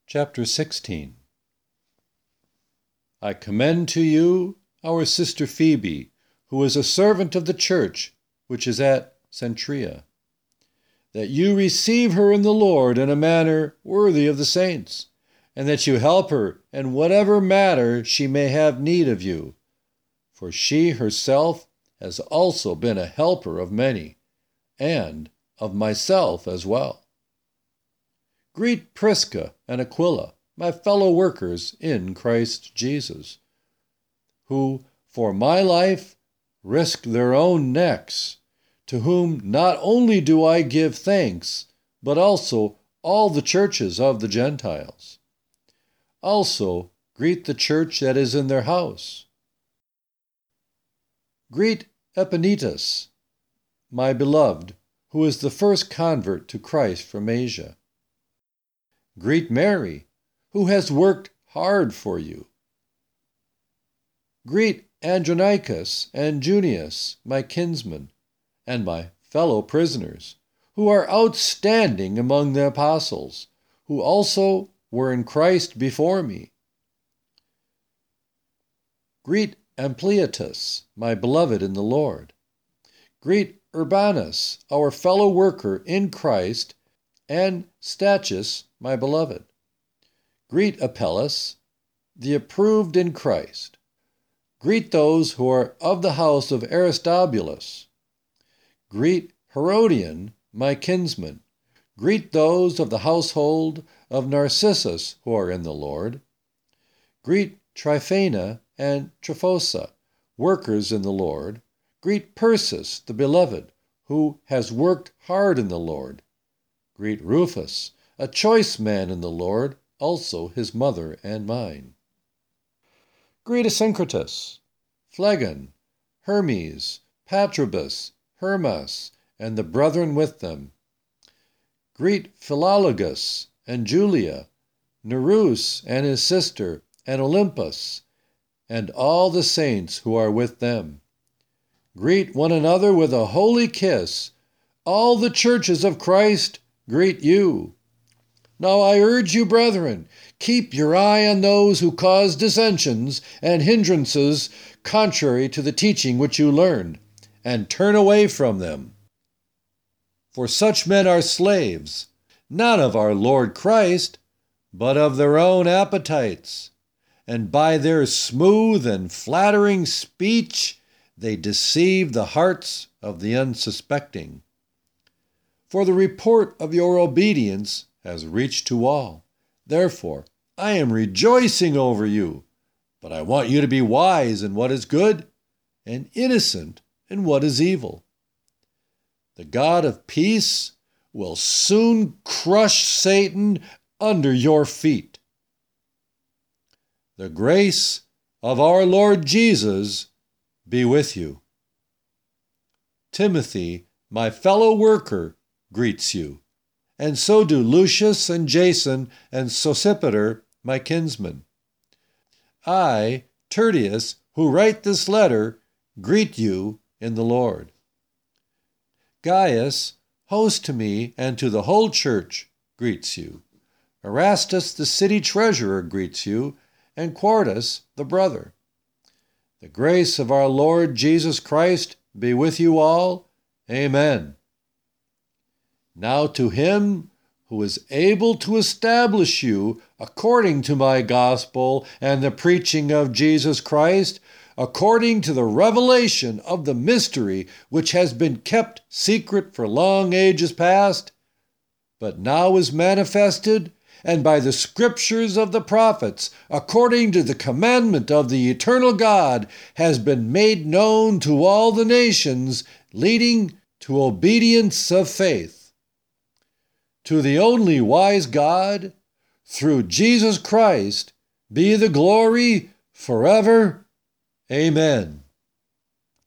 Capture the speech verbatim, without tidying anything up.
Chapter sixteen. I commend to you our sister Phoebe, who is a servant of the church which is at Cenchrea, that you receive her in the Lord in a manner worthy of the saints, and that you help her in whatever matter she may have need of you. For she herself has also been a helper of many, and of myself as well. Greet Prisca and Aquila, my fellow workers in Christ Jesus, who, for my life, risked their own necks, to whom not only do I give thanks, but also all the churches of the Gentiles. Also, greet the church that is in their house. Greet Epaenetus, my beloved, who is the first convert to Christ from Asia. Greet Mary, who has worked hard for you. Greet Andronicus and Junius, my kinsmen, and my fellow prisoners, who are outstanding among the apostles, who also were in Christ before me. Greet Ampliatus, my beloved in the Lord. Greet Urbanus, our fellow worker in Christ, and Stachys, my beloved. Greet Apelles, the approved in Christ. Greet those who are of the house of Aristobulus. Greet Herodion, my kinsman. Greet those of the household of Narcissus who are in the Lord. Greet Tryphena and Tryphosa, workers in the Lord. Greet Persis, the beloved, who has worked hard in the Lord. Greet Rufus, a choice man in the Lord, also his mother and mine. Greet Asyncritus, Phlegon, Hermes, Patrobas, Hermas, and the brethren with them. Greet Philologus and Julia, Nereus and his sister, and Olympus, and all the saints who are with them. Greet one another with a holy kiss. All the churches of Christ greet you. Now I urge you, brethren, keep your eye on those who cause dissensions and hindrances contrary to the teaching which you learned, and turn away from them. For such men are slaves, not of our Lord Christ, but of their own appetites, and by their smooth and flattering speech they deceive the hearts of the unsuspecting. For the report of your obedience has reached to all. Therefore, I am rejoicing over you, but I want you to be wise in what is good and innocent in what is evil. The God of peace will soon crush Satan under your feet. The grace of our Lord Jesus be with you. Timothy, my fellow worker, greets you, and so do Lucius and Jason and Sosipater, my kinsmen. I, Tertius, who write this letter, greet you in the Lord. Gaius, host to me and to the whole church, greets you. Erastus, the city treasurer, greets you, and Quartus, the brother. The grace of our Lord Jesus Christ be with you all. Amen. Now to him who is able to establish you according to my gospel and the preaching of Jesus Christ, according to the revelation of the mystery which has been kept secret for long ages past, but now is manifested, and by the scriptures of the prophets, according to the commandment of the eternal God, has been made known to all the nations, leading to obedience of faith. To the only wise God, through Jesus Christ, be the glory forever. Amen.